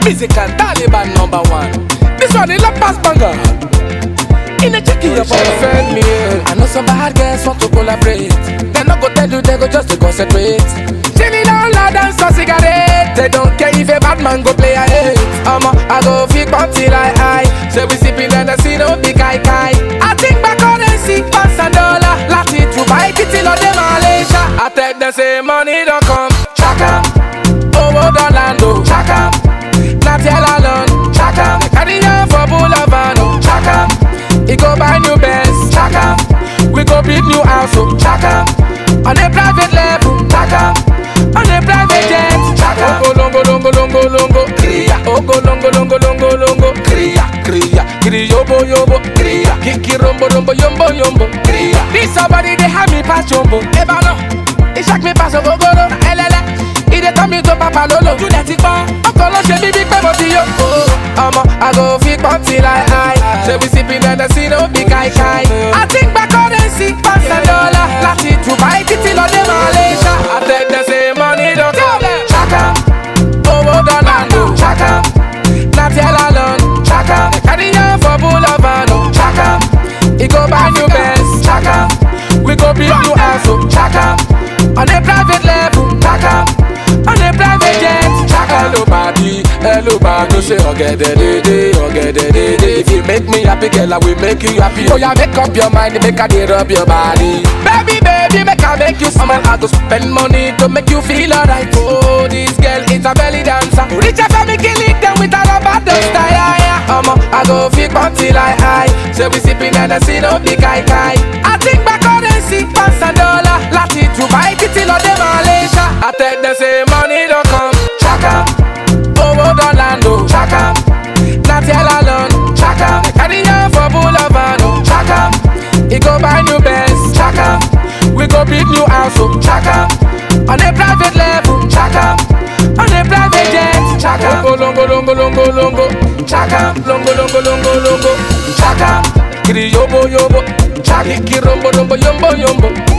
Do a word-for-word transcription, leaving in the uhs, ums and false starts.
Musical Taliban number one. This one is La Paz Banger. In a checky your boy friend me. I know some bad girls want to collaborate. They not go tell you, they go just to concentrate. Chilling down loud and some cigarette. They don't care if a bad man go play a hit. Um, I go feel bounty like I. Say we sipping and the sea don't be kai kai. I think back on and see pounds and dollar. Lati to buy it till all the Malaysia. I take the same money don't come. Chaka. Oh, oh, Orlando. Chaka. Natia Lalon. Chaka. Carry on for Boulevard. Chaka. He go buy new Benz. Chaka. We go build new house. Chaka. On a private level. Chaka. On a private jet. Chaka. Ogo longo longo longo longo. Kriya. Ogo longo longo longo longo. Kriya. Kriya. Kriya yobo yobo. Kriya. Kiki rombo rombo yombo yombo. Kriya. This somebody they have me pass jumbo. Eba no. He shake me pass over goro. Elele. He dey turn me to Papa Lolo. You let it go. Uncle no she be big baby yo. I'ma I go fit party like I. Say we sipping and the sea don't be kai kai. I think back on and see pounds and dollar. Lati to buy it till all the Malaysia. I take the same money don't come. Chaka. Oh, oh, Orlando. Chaka. Natia Lalon. Chaka. Carry on for Boulevard. Chaka. He go buy new Benz. Chaka. We go build new house. Chaka. On a private level. Chaka. On a private jet. Chaka. Hello baby, hello baby. Say okay de de de, okay de de de. If you make me happy, girl, I will make you happy. Oh yeah, make up your mind, make a day rub your body. Baby, baby, make I make you smile. I go spend money to make you feel alright. Oh, this girl is a belly dancer. Rich a family killing them with a rubber duster. Yeah, yeah. Um, I go feel bounty like I. Say we sipping and the sea don't be kai kai. I think back on and see pounds and dollar. Lati to buy it till all the Malaysia. I take the same money don't come. Chaka. Oh, oh, Orlando. Chaka. Natia Lalon. Chaka. Carry on for Boulevard. Chaka. He go buy new Benz. Chaka. We go build new house. Chaka. On a private level. Chaka. On a private jet. Chaka. Longo longo longo longo longo. Chaka. Longo longo longo longo. Chaka. Kiri yobo yobo. Chaka. Kiri rombo rombo yombo yombo.